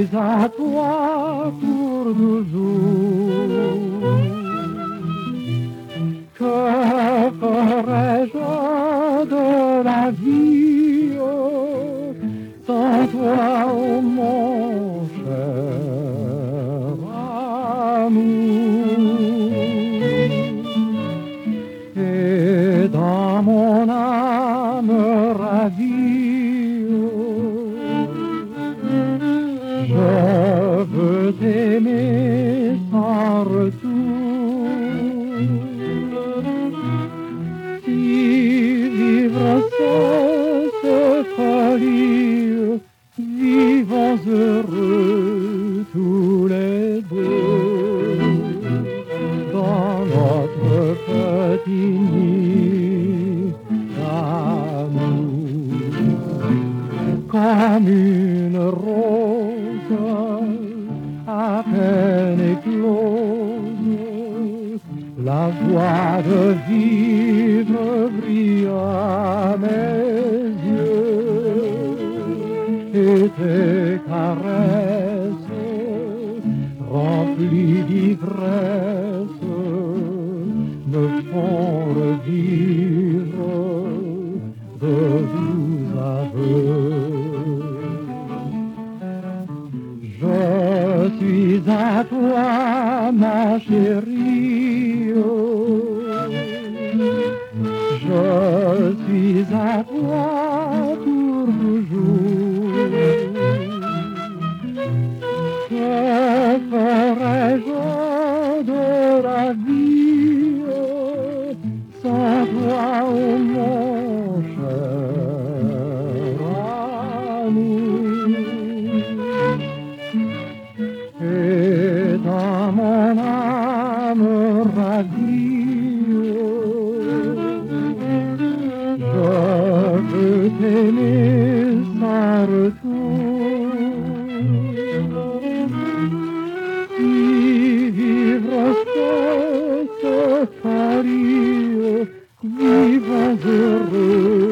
suis à toi pour toujours. Que ferais-je de la vie sans toi, oh mon cher amour? Et dans mon âme ravie, je veux t'aimer sans retour. Si vivre c'est folie, vivons heureux tous les deux dans notre petit nid d'amour. Comme une rose à peine éclose, la joie de vivre brille à mes yeux, et tes caresses remplies d'ivresse me font revivre de doux aveux. Je suis à toi, ma chérie, je suis à toi pour toujours. Que ferais-je de la vie sans toi, oh mon cher amour? Et dans mon âme ravie, je veux t'aimer sans retour. Si vivre c'est folie, vivons heureux